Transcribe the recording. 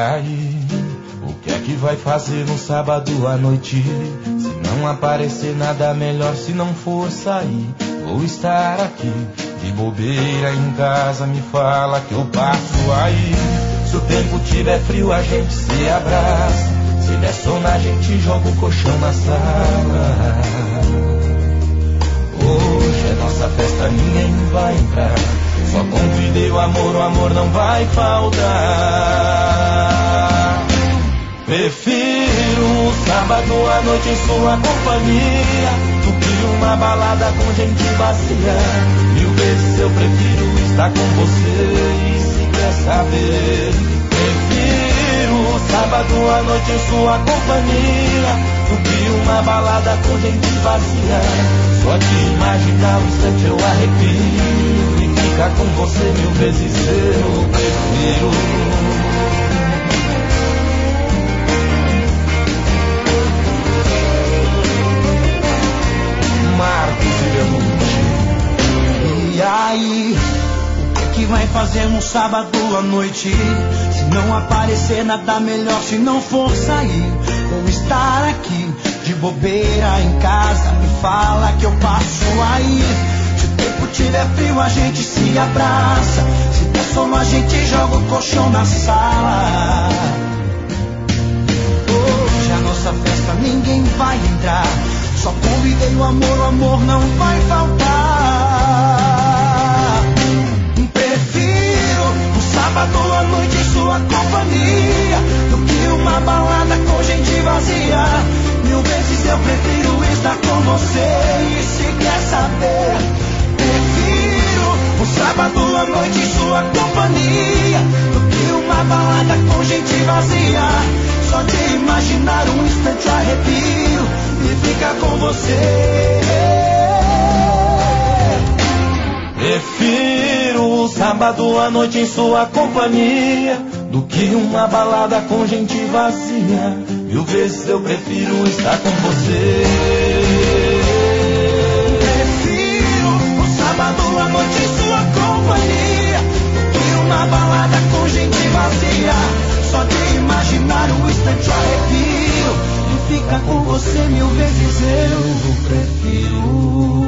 aí, o que é que vai fazer no sábado à noite? Se não aparecer nada melhor, se não for sair, vou estar aqui de bobeira em casa. Me fala que eu passo aí. Se o tempo tiver frio, a gente se abraça. Se der sono, a gente joga o colchão na sala. Hoje é nossa festa, ninguém vai entrar. Só convidei o amor não vai faltar. Prefiro um sábado à noite em sua companhia do que uma balada com gente vazia. 1000 vezes eu prefiro estar com você. E se quer saber, prefiro um sábado à noite em sua companhia do que uma balada com gente vazia. Só de imaginar o instante eu arrepio. E ficar com você 1000 vezes eu prefiro. Marcos e Belucci. E aí, o que vai fazer no sábado à noite? Se não aparecer nada melhor, se não for sair, vou estar aqui de bobeira em casa. Me fala que eu passo aí. Se o tempo tiver frio, a gente se abraça. Se der sono, a gente joga o colchão na sala. Hoje a nossa festa ninguém vai entrar. Só convidei o amor não vai faltar. Prefiro um sábado à noite em sua companhia do que uma balada com gente vazia. 1000 vezes eu prefiro estar com você. E se quer saber, prefiro um sábado à noite em sua companhia do que uma balada com gente vazia. Só de imaginar um instante arrepio e ficar com você. Prefiro um sábado à noite em sua companhia do que uma balada com gente vazia. 1000 vezes eu prefiro estar com você. Prefiro um sábado à noite em sua companhia do que uma balada com gente vazia. Só de imaginar o instante arrepio e ficar com você 1000 vezes eu prefiro.